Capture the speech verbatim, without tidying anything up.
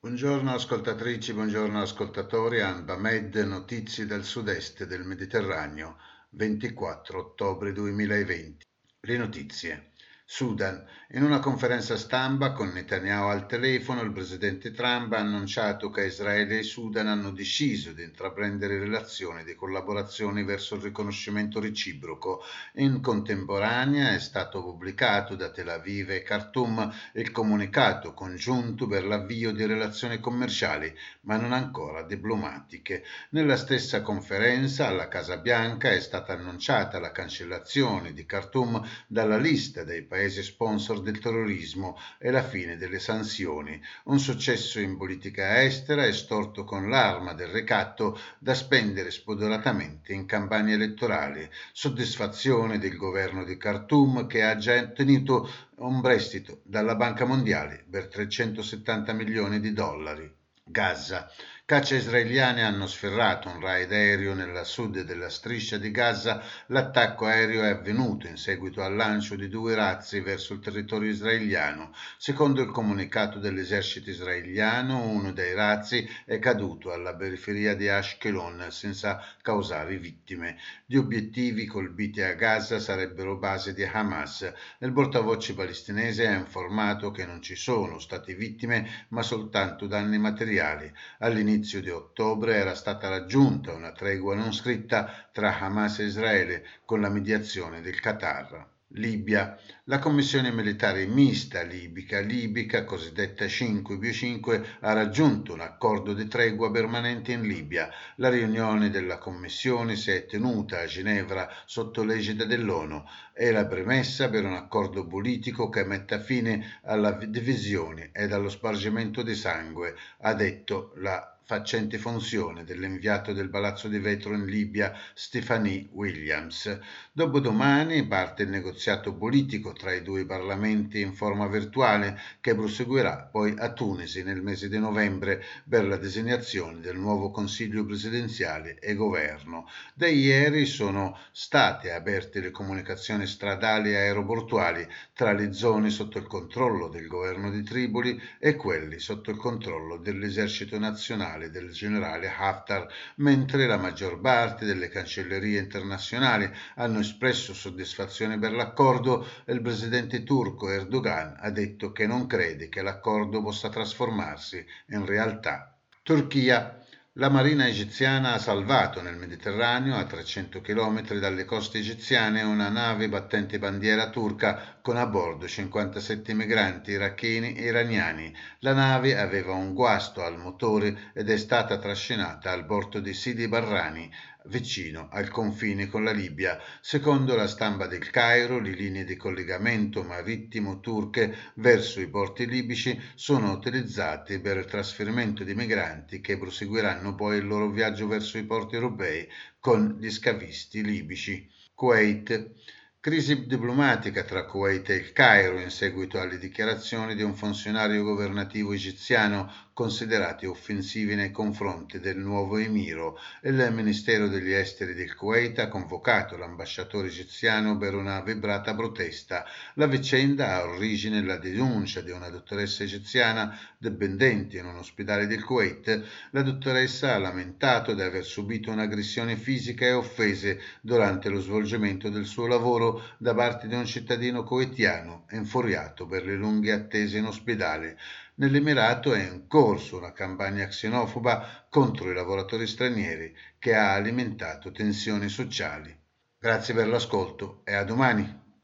Buongiorno ascoltatrici, buongiorno ascoltatori, Anba Med, notizie dal sud-est del Mediterraneo, ventiquattro ottobre duemilaventi. Le notizie. Sudan. In una conferenza stampa con Netanyahu al telefono, il presidente Trump ha annunciato che Israele e Sudan hanno deciso di intraprendere relazioni di collaborazione verso il riconoscimento reciproco. In contemporanea è stato pubblicato da Tel Aviv e Khartoum il comunicato congiunto per l'avvio di relazioni commerciali, ma non ancora diplomatiche. Nella stessa conferenza alla Casa Bianca è stata annunciata la cancellazione di Khartoum dalla lista dei paesi sponsor del terrorismo e la fine delle sanzioni, un successo in politica estera estorto con l'arma del ricatto da spendere spudoratamente in campagne elettorali, soddisfazione del governo di Khartoum che ha già ottenuto un prestito dalla Banca Mondiale per trecentosettanta milioni di dollari. Gaza. Caccia israeliane hanno sferrato un raid aereo nella sud della striscia di Gaza. L'attacco aereo è avvenuto in seguito al lancio di due razzi verso il territorio israeliano. Secondo il comunicato dell'esercito israeliano, uno dei razzi è caduto alla periferia di Ashkelon senza causare vittime. Gli obiettivi colpiti a Gaza sarebbero basi di Hamas. Il portavoce palestinese ha informato che non ci sono state vittime ma soltanto danni materiali. All'inizio di ottobre era stata raggiunta una tregua non scritta tra Hamas e Israele con la mediazione del Qatar. Libia. La commissione militare mista libica, libica cosiddetta cinque più cinque, ha raggiunto un accordo di tregua permanente in Libia. La riunione della commissione si è tenuta a Ginevra sotto l'egida dell'ONU. È la premessa per un accordo politico che metta fine alla divisione ed allo spargimento di sangue, ha detto la faccente funzione dell'inviato del Palazzo di Vetro in Libia Stephanie Williams. Dopodomani parte il negoziato politico tra i due parlamenti in forma virtuale che proseguirà poi a Tunisi nel mese di novembre per la designazione del nuovo Consiglio presidenziale e governo. Da ieri sono state aperte le comunicazioni stradali e aeroportuali tra le zone sotto il controllo del governo di Tripoli e quelli sotto il controllo dell'esercito nazionale del generale Haftar, mentre la maggior parte delle cancellerie internazionali hanno espresso soddisfazione per l'accordo. Il presidente turco Erdogan ha detto che non crede che l'accordo possa trasformarsi in realtà. Turchia. La marina egiziana ha salvato nel Mediterraneo, a trecento chilometri dalle coste egiziane, una nave battente bandiera turca con a bordo cinquantasette migranti iracheni e iraniani. La nave aveva un guasto al motore ed è stata trascinata al porto di Sidi Barrani, vicino al confine con la Libia. Secondo la stampa del Cairo, le linee di collegamento marittimo turche verso i porti libici sono utilizzate per il trasferimento di migranti che proseguiranno poi il loro viaggio verso i porti europei con gli scafisti libici. Kuwait. Crisi diplomatica tra Kuwait e il Cairo in seguito alle dichiarazioni di un funzionario governativo egiziano considerati offensivi nei confronti del nuovo emiro. Il Ministero degli Esteri del Kuwait ha convocato l'ambasciatore egiziano per una vibrata protesta. La vicenda ha origine nella denuncia di una dottoressa egiziana dipendente in un ospedale del Kuwait. La dottoressa ha lamentato di aver subito un'aggressione fisica e offese durante lo svolgimento del suo lavoro da parte di un cittadino kuwaitiano infuriato per le lunghe attese in ospedale. Nell'Emirato è in corso una campagna xenofoba contro i lavoratori stranieri che ha alimentato tensioni sociali. Grazie per l'ascolto e a domani.